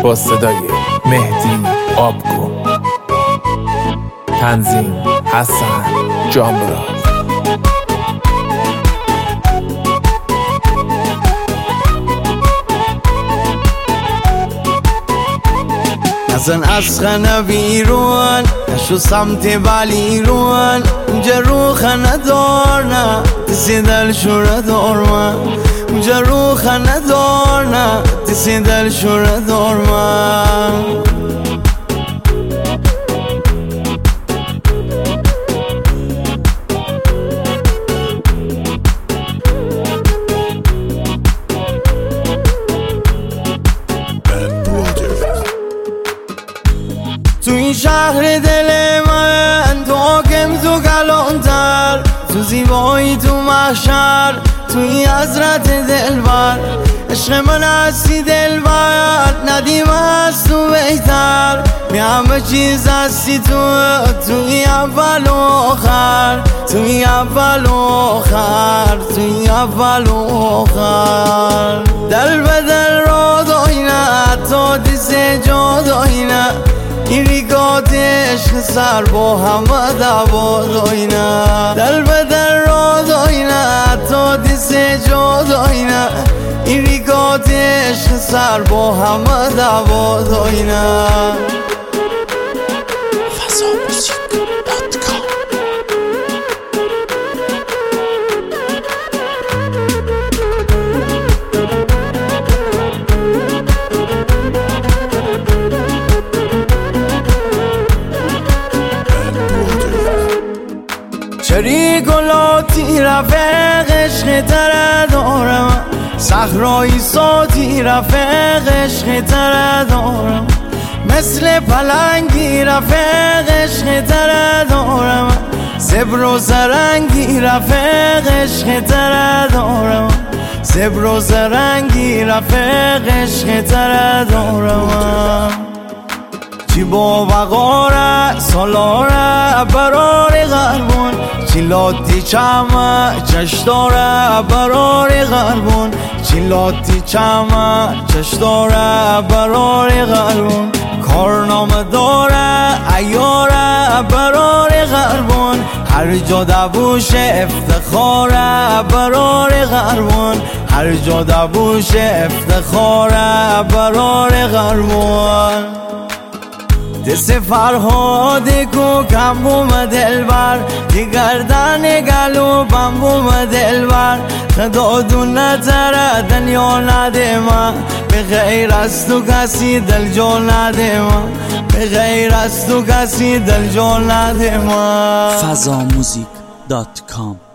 با صدای مهدی آبکن، تنظیم حسن جامرا. نزن از خانه بیرون، نشو سمت بالیرون، اونجا رو خانه دار نه تسی دل شوره دار من، اونجا رو خانه دار نه تسی دل شوره دار من. تو این شهر دل من تو حاکم، تو کلانتر، تو زیبایی، تو محشر، تو این حضرت دلبر. عشق من هستی دلبر، ندیم از تو بهتر، بی همه چیز هستی تو این اول و آخر، تو این اول و آخر، تو این اول و آخر. دل به دل را داینه تا دیس جا داینه، این ریگات عشق سر با همه دوا داینه. دل به دل را داینه تا دیس جا داینه، این ریگات عشق سر با همه دوا داینه. شریک و لاتی رفیق عشق تره دارم، صحرایی ساتی رفیق عشق تره دارم، مثل پلنگی رفیق عشق تره دارم، زبر و زرنگی رفیق عشق تره دارم، زبر و زرنگی رفیق عشق تره دارم. چی با وقاره سالاره برار غربون، چی لاتی چمه چشداره برار غربون، چی لاتی چمه چشداره برار غربون. کارنامه داره ایاره برار غربون، هر جا دبوش افتخاره برار غربون، هر جا دبوش افتخاره برار غربون. دست فرهادی کو کم بوم دلبر، دی گردن گلو بم بوم دلبر، خدا دون نتره دنیا نده من، به غیر از تو کسی دل جا نده من، به غیر از تو کسی دل جا نده من. fazamuzik.com